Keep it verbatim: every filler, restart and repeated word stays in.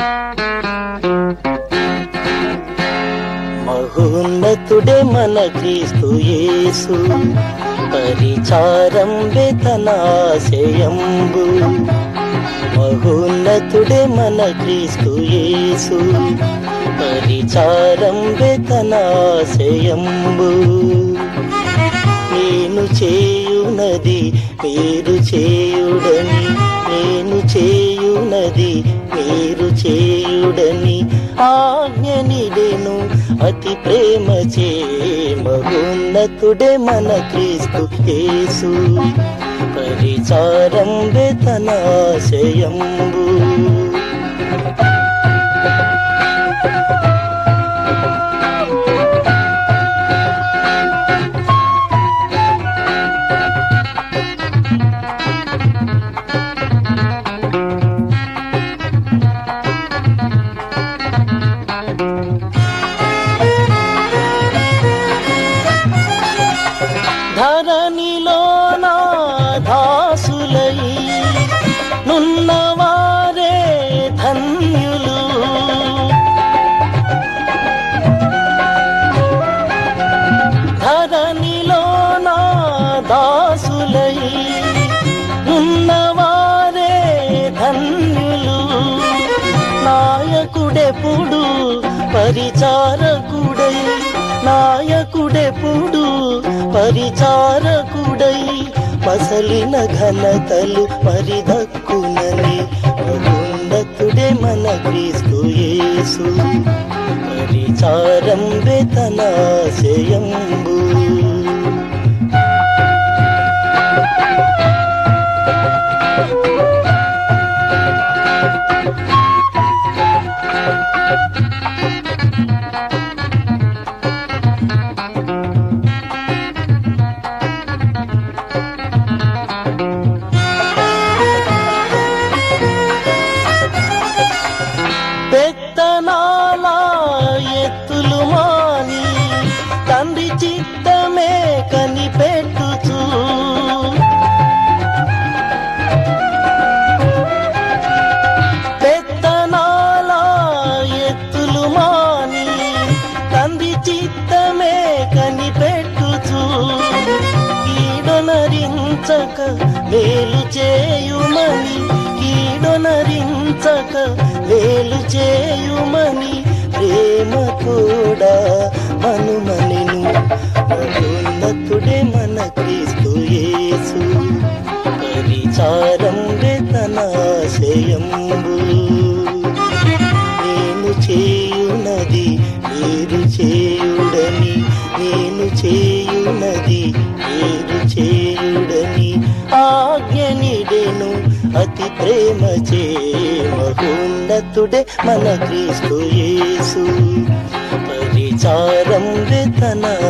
మహోన్నతుడే మన క్రీస్తు యేసు, పరిచారం వేతనాశయంబు. మహోన్నతుడే మన క్రీస్తు యేసు, పరిచారం వేతనాశయంబు. నేను చేయునది మీరు చేయుడని, నేను చేయునది మీరు చేయుడని ఆజ్ఞనిడెను అతి ప్రేమ చే. మహోన్నతుడే మన క్రీస్తు యేసు, పరిచారం వేతనాశయంబు. ధరణిలో నా దాసులై నున్నవారే ధన్యులు. ధరణిలో నా దాసులై నున్నవారే ధన్యులు. నాయకుడెప్పుడు పరిచారకుడై, నాయకుడెప్పుడు పరిచారకుడై పసలిన ఘనతలు పరిదక్కునని. మహోన్నతుడే మన క్రీస్తు యేసు, పరిచారం వేతనాశయంబు. పెత్తనాల ఎత్తులు మాని తండ్రి చిత్తమే కనిపెట్టుచు, పెత్తనాల ఎత్తులు మాని తండ్రి చిత్తమే కనిపెట్టుచు. కీడొనరించక మేలు చేయుమని, కీడొనరించక మేలు చేయుమని ప్రేమ కూడా మనుమనెను. మహోన్నతుడే మన క్రీస్తు యేసు, పరిచారం వేతనాశయంబు. నేను చేయునది మీరు చేయుడని, నేను చేయునది మీరు చేయుడని ఆజ్ఞనిడెను అతి ప్రేమ చే. మహోన్నతుడే మన క్రీస్తు యేసు, పరిచారం వేతనా